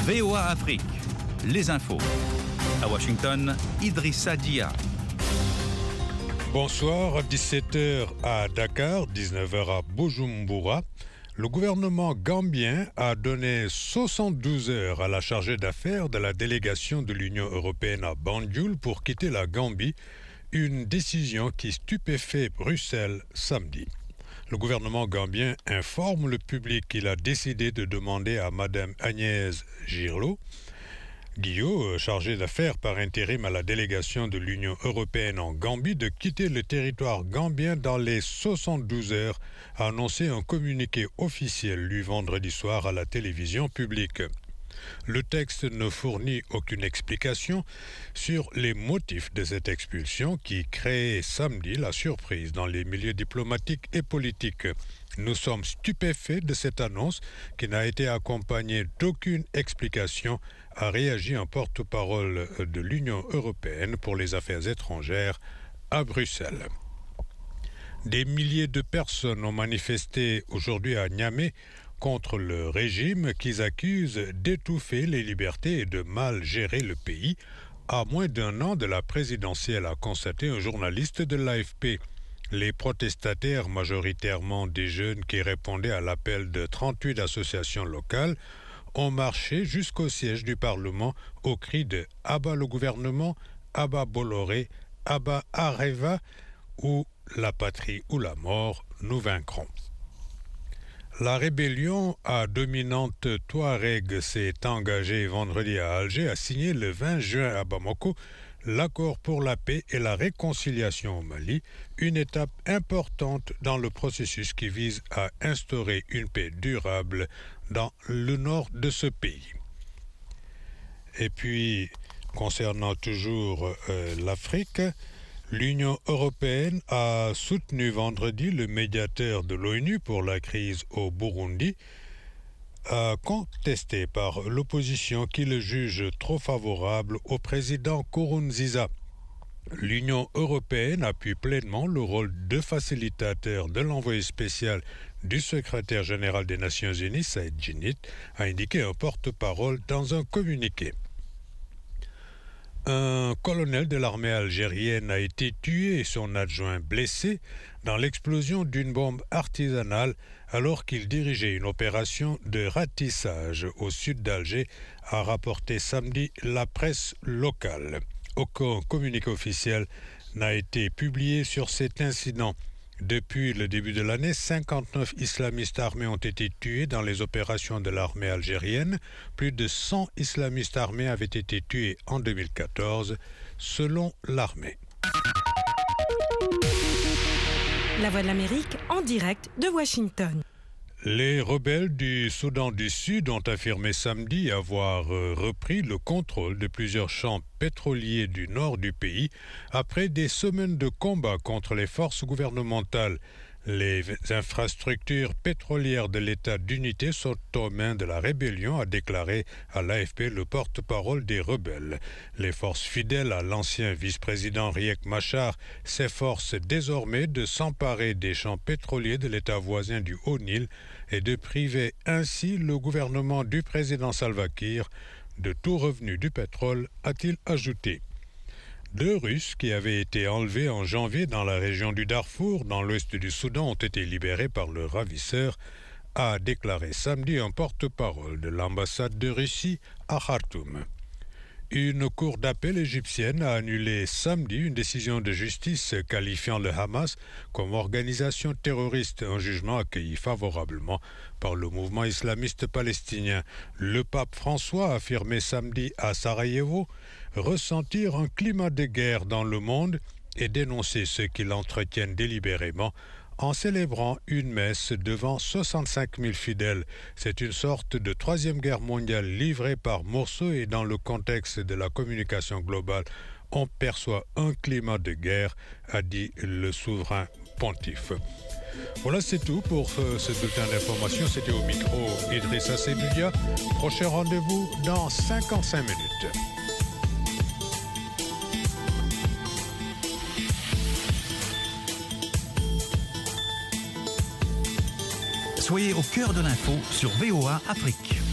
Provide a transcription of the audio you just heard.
VOA Afrique, les infos. À Washington, Idrissa Dia. Bonsoir, 17h à Dakar, 19h à Bujumbura. Le gouvernement gambien a donné 72 heures à la chargée d'affaires de la délégation de l'Union européenne à Banjul pour quitter la Gambie, une décision qui stupéfait Bruxelles samedi. Le gouvernement gambien informe le public qu'il a décidé de demander à Mme Agnès Guillot, chargée d'affaires par intérim à la délégation de l'Union européenne en Gambie, de quitter le territoire gambien dans les 72 heures, a annoncé un communiqué officiel lu vendredi soir à la télévision publique. Le texte ne fournit aucune explication sur les motifs de cette expulsion qui crée samedi la surprise dans les milieux diplomatiques et politiques. Nous sommes stupéfaits de cette annonce qui n'a été accompagnée d'aucune explication, a réagi un porte-parole de l'Union européenne pour les affaires étrangères à Bruxelles. Des milliers de personnes ont manifesté aujourd'hui à Niamey contre le régime qu'ils accusent d'étouffer les libertés et de mal gérer le pays, à moins d'un an de la présidentielle, a constaté un journaliste de l'AFP. Les protestataires, majoritairement des jeunes qui répondaient à l'appel de 38 associations locales, ont marché jusqu'au siège du Parlement au cri de « Abat le gouvernement, abat Bolloré, abat Areva » ou « La patrie ou la mort, nous vaincrons ». La rébellion à dominante Touareg s'est engagée vendredi à Alger à signer le 20 juin à Bamako l'accord pour la paix et la réconciliation au Mali, une étape importante dans le processus qui vise à instaurer une paix durable dans le nord de ce pays. Et puis, concernant toujours l'Afrique, l'Union européenne a soutenu vendredi le médiateur de l'ONU pour la crise au Burundi, contesté par l'opposition qui le juge trop favorable au président Nkurunziza. L'Union européenne appuie pleinement le rôle de facilitateur de l'envoyé spécial du secrétaire général des Nations Unies, Saïd Djinnit, a indiqué un porte-parole dans un communiqué. Un colonel de l'armée algérienne a été tué et son adjoint blessé dans l'explosion d'une bombe artisanale alors qu'il dirigeait une opération de ratissage au sud d'Alger, a rapporté samedi la presse locale. Aucun communiqué officiel n'a été publié sur cet incident. Depuis le début de l'année, 59 islamistes armés ont été tués dans les opérations de l'armée algérienne. Plus de 100 islamistes armés avaient été tués en 2014, selon l'armée. La Voix de l'Amérique en direct de Washington. Les rebelles du Soudan du Sud ont affirmé samedi avoir repris le contrôle de plusieurs champs pétroliers du nord du pays après des semaines de combats contre les forces gouvernementales. Les infrastructures pétrolières de l'État d'unité sont aux mains de la rébellion, a déclaré à l'AFP le porte-parole des rebelles. Les forces fidèles à l'ancien vice-président Riek Machar s'efforcent désormais de s'emparer des champs pétroliers de l'État voisin du Haut-Nil et de priver ainsi le gouvernement du président Salva Kiir de tout revenu du pétrole, a-t-il ajouté. 2 Russes qui avaient été enlevés en janvier dans la région du Darfour, dans l'ouest du Soudan, ont été libérés par le ravisseur, a déclaré samedi un porte-parole de l'ambassade de Russie à Khartoum. Une cour d'appel égyptienne a annulé samedi une décision de justice qualifiant le Hamas comme organisation terroriste, un jugement accueilli favorablement par le mouvement islamiste palestinien. Le pape François a affirmé samedi à Sarajevo ressentir un climat de guerre dans le monde et dénoncer ceux qui l'entretiennent délibérément en célébrant une messe devant 65 000 fidèles. C'est une sorte de troisième guerre mondiale livrée par morceaux et dans le contexte de la communication globale, on perçoit un climat de guerre, a dit le souverain pontife. Voilà, c'est tout pour ce bulletin d'information. C'était au micro Idrissa Dia. Prochain rendez-vous dans 55 minutes. Soyez au cœur de l'info sur VOA Afrique.